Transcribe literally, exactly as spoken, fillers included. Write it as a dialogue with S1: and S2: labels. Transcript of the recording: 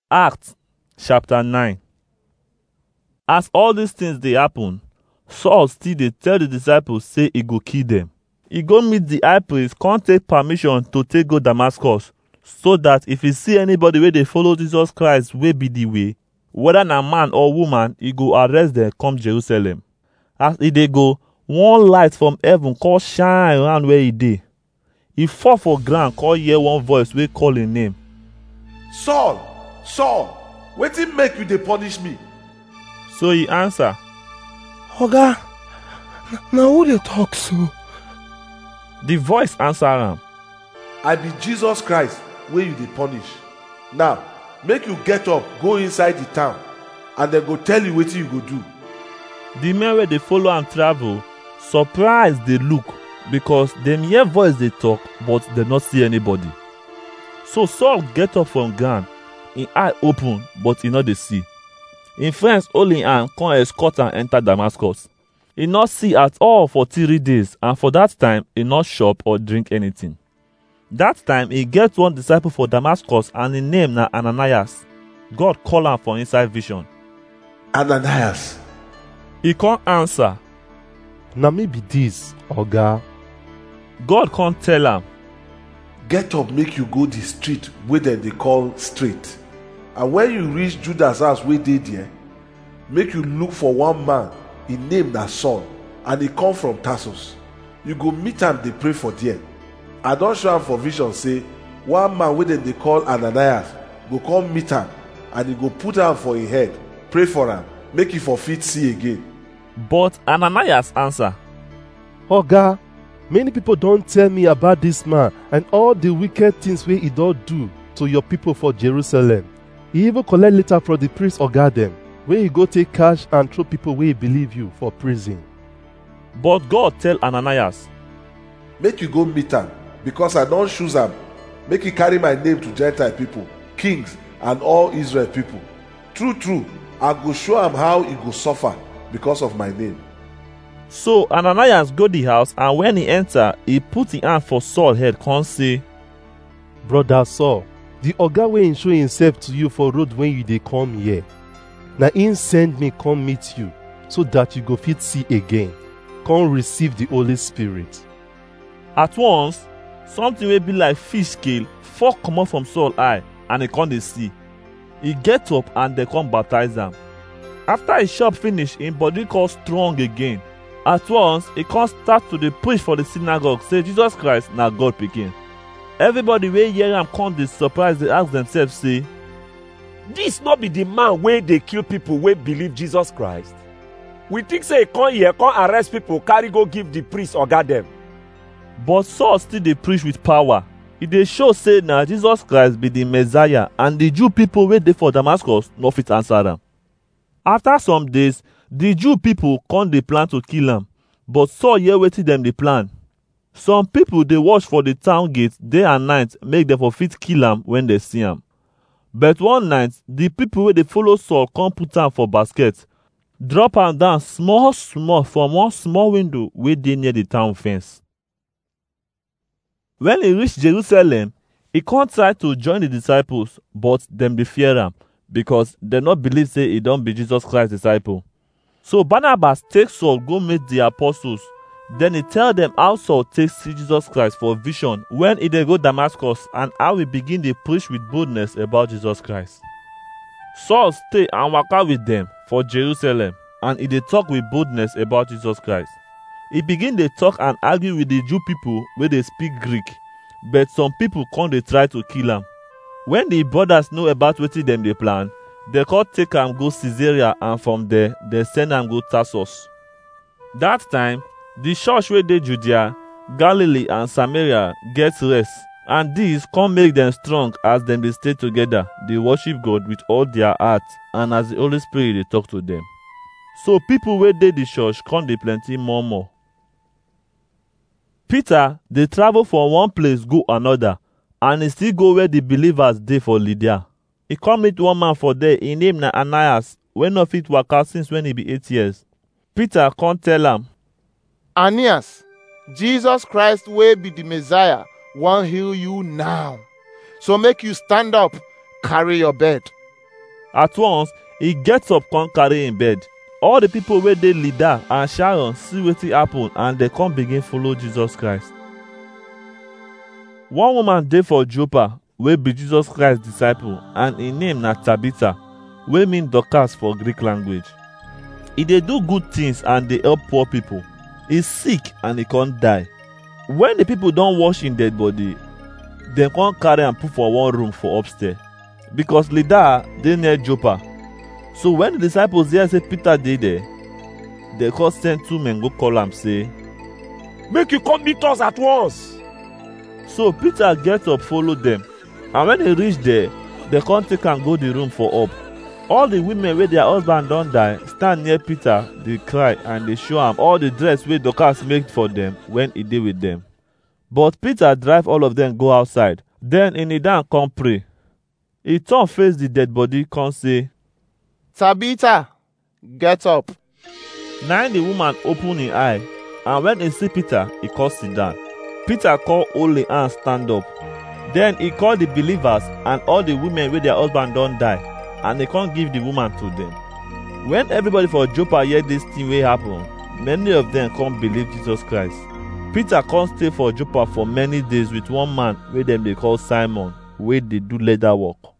S1: Acts chapter nine. As all these things dey happen, Saul still dey tell the disciples say he go kill them. He go meet the high priest, come take permission to take go Damascus, so that if he see anybody wey dey follow Jesus Christ wey be the way, whether na man or woman, he go arrest them come Jerusalem. As he dey go, one light from heaven come shine around where he dey. He fall for ground, come hear one voice wey call him name.
S2: Saul, Saul, wetin make you dey punish me?
S1: So he answer,
S3: Oga, na who dey talk so?
S1: The voice answer am,
S2: I be Jesus Christ wey you dey punish. Now, make you get up, go inside the town, and dem go tell you wetin you go do.
S1: The men wey dey follow am travel, surprise dey look, because dem hear voice dey talk, but dem no see anybody. So Saul get up from ground, him eye open, but he no dey see. Him friends hold him hand, come escort am enter Damascus. He no see at all for three days, and for that time, he no chop or drink anything. That time, he get one disciple for Damascus, and his name na Ananias. God call am for inside vision.
S2: Ananias.
S1: He come answer,
S3: Na me be this, Oga.
S1: God come tell am,
S2: Get up, make you go the street wey dem dey call Straight. And when you reach Judas house wey dey there, make you look for one man, him name na Saul, and he come from Tarsus. You go meet am dey pray for there. I don show am for vision say, one man wey dem dey call Ananias go come meet am, and he go put am for him head, pray for am, make he for fit see again.
S1: but Ananias answer,
S3: Oga, many people don tell me about this man and all the wicked things wey he don do to your people for Jerusalem. He even collect letter from the priest Oga dem, wey he go take cash and throw people wey believe you for prison.
S1: But God tell Ananias,
S2: Make you go meet am, because I don choose am, make he carry my name to Gentile people, kings, and all Israel people. True true, I go show am how he go suffer because of my name.
S1: So Ananias go the house, and when he enter, he put him hand for Saul head, come say,
S3: Brother Saul, the Oga wey him show himself to you for road when you dey come here, na him send me come meet you, so that you go fit see again, come receive the Holy Spirit.
S1: At once, something wey be like fish scale fall comot from Saul eye, and he come dey see. He get up, and they come baptize am. After he chop finish, him body come strong again. At once, he come start to dey preach for the synagogue, say Jesus Christ na God pikin. Everybody wey hear am come dey surprise, dey ask themselves say,
S4: Dis no be the man wey dey kill people wey believe Jesus Christ? We think say he come here, come arrest people, carry go give the priest oga dem.
S1: but Saul still dey preach with power. E dey show say na Jesus Christ be the Messiah, and the Jew people wey dey for Damascus no fit answer am. After some days, the Jew people come dey plan to kill am, but Saul hear wetin dem dey plan. Some people dey watch for the town gate day and night, make dem for fit kill am when they see am. But one night, the people wey dey follow Saul come put am for basket, drop am down small small from one small window wey dey near the town fence. When he reach Jerusalem, he come try to join the disciples, but dem dey fear am, because dem no believe say he don be Jesus Christ disciple. So Barnabas take Saul go meet the apostles. Then he tell them how Saul take see Jesus Christ for vision when he dey go Damascus, and how he begin dey preach with boldness about Jesus Christ. Saul stay and waka with them for Jerusalem, and he dey talk with boldness about Jesus Christ. He begin dey talk and argue with the Jew people wey dey speak Greek, but some people come dey try to kill am. When the brothers know about wetin dem dey plan, they come take am go Caesarea, and from there, they send am go Tarsus. That time, the church wey dey Judea, Galilee, and Samaria get rest, and this come make them strong as dem dey stay together, dey worship God with all their heart, and as the Holy Spirit dey talk to them. So people wey dey the church come dey plenty more more. Peter dey travel from one place go another, and he still go where the believers dey for Lydia. He come meet one man for there, him name na Ananias, wey no fit waka since when he be eight years. Peter come tell am,
S5: Aeneas, Jesus Christ wey be the Messiah wan heal you now. So make you stand up, carry your bed.
S1: At once, he gets up come carry him bed. All the people wey dey Lydda and Sharon see wetin happen and dem come begin follow Jesus Christ. One woman dey for Joppa wey be Jesus Christ disciple, and im name na Tabitha, wey mean Dorcas for Greek language. E dey do good things and dey help poor people. E sick and e come die. When the people don wash im dead body, dem come carry am put for one room for upstairs, because Lydda dey near Joppa. So when the disciples hear say Peter dey there, dem come send two men go call am say,
S4: Make you come meet us at once.
S1: So Peter get up follow dem, and when he reach there, dem come take am go the room for up. All the women wey their husband don die stand near Peter dey cry and dey show am all the dress wey Dorcas make for dem when he dey with dem. But Peter drive all of them go outside. Then he kneel down come pray. He turn face the dead body come say,
S5: Tabitha, get up.
S1: Na the woman open him eye, and when he see Peter, he come sit down. Peter call hold him hand stand up. Then he call the believers and all the women wey their husband don die, and he come give the woman to them. When everybody for Joppa hear this thing wey happen, many of them come believe Jesus Christ. Peter come stay for Joppa for many days with one man wey dem dey call Simon, wey dey do leather work.